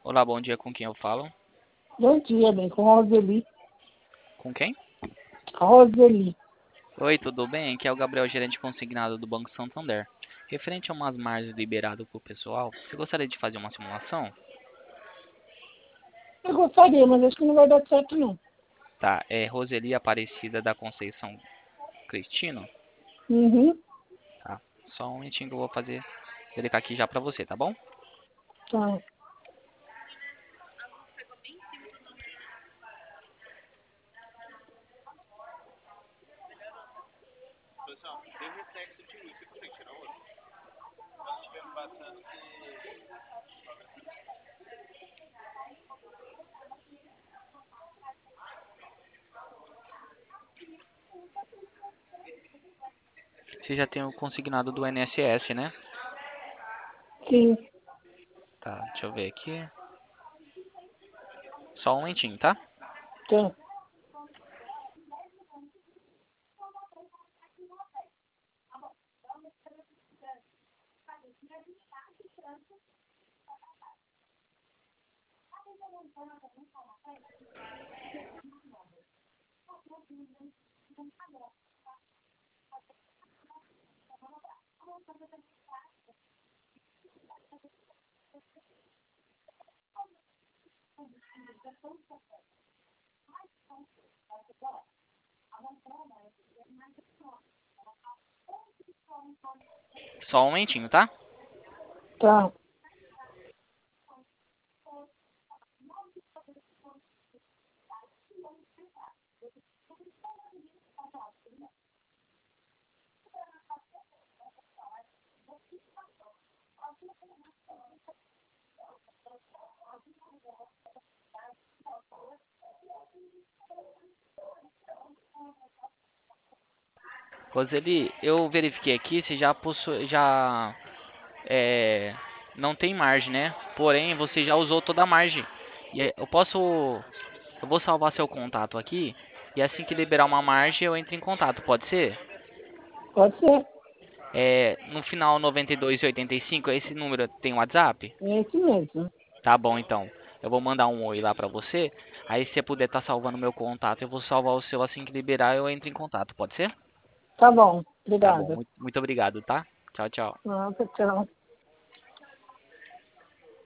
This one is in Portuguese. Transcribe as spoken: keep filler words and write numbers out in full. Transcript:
Olá, bom dia, com quem eu falo? Bom dia, bem, com a Roseli. Com quem? A Roseli. Oi, tudo bem? Aqui é o Gabriel, gerente consignado do Banco Santander. Referente a umas margens liberadas para o pessoal, você gostaria de fazer uma simulação? Eu gostaria, mas acho que não vai dar certo, não. Tá, é Roseli Aparecida da Conceição Cristino? Uhum, Tá, só um momentinho que eu vou fazer, verificar aqui já para você, tá bom? tá. Você já tem o consignado do I N S S, né? Sim, Tá, deixa eu ver aqui. Só um momentinho, tá? tá. Só um momentinho, tá? Tá. Roseli, eu verifiquei aqui, você já possui, já é, não tem margem, né? Porém, você já usou toda a margem. E aí, eu posso, eu vou salvar seu contato aqui e assim que liberar uma margem eu entro em contato, pode ser? Pode ser. É, no final noventa e dois e oitenta e cinco, esse número tem WhatsApp? É esse mesmo. Tá bom, então. Eu vou mandar um oi lá pra você. Aí se você puder estar salvando meu contato, eu vou salvar o seu assim que liberar, eu entro em contato, pode ser? Tá bom. Tá bom, Obrigada. muito, muito obrigado, tá? Tchau, tchau. Nossa, tchau.